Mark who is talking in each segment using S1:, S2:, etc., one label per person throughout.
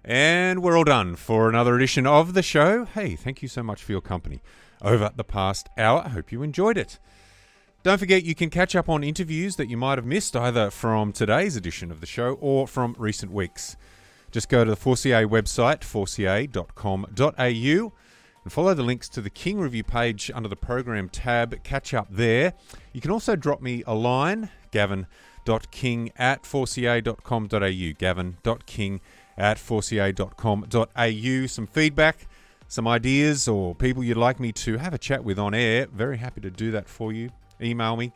S1: And we're all done for another edition of the show. Hey, thank you so much for your company over the past hour. I hope you enjoyed it. Don't forget you can catch up on interviews that you might have missed either from today's edition of the show or from recent weeks. Just go to the 4CA website, 4ca.com.au, and follow the links to the King Review page under the program tab. Catch up there. You can also drop me a line, gavin.king@4ca.com.au, gavin.king@4ca.com.au. Some feedback, some ideas, or people you'd like me to have a chat with on air. Very happy to do that for you. Email me,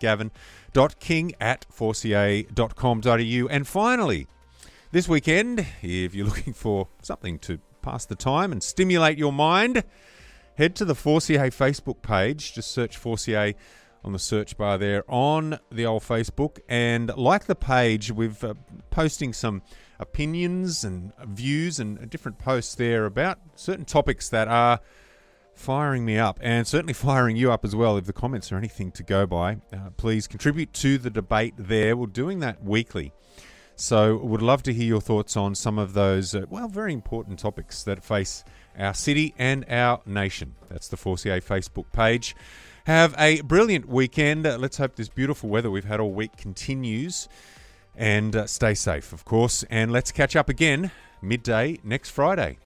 S1: gavin.king@4ca.com.au. And finally, this weekend, if you're looking for something to pass the time and stimulate your mind, head to the 4CA Facebook page. Just search 4CA on the search bar there on the old Facebook, and like the page. We've posting some opinions and views and different posts there about certain topics that are firing me up, and certainly firing you up as well. If the comments are anything to go by, please contribute to the debate there. We're doing that weekly, so would love to hear your thoughts on some of those very important topics that face our city and our nation. That's the 4CA Facebook page. Have a brilliant weekend. Let's hope this beautiful weather we've had all week continues, and stay safe, of course, and let's catch up again midday next Friday.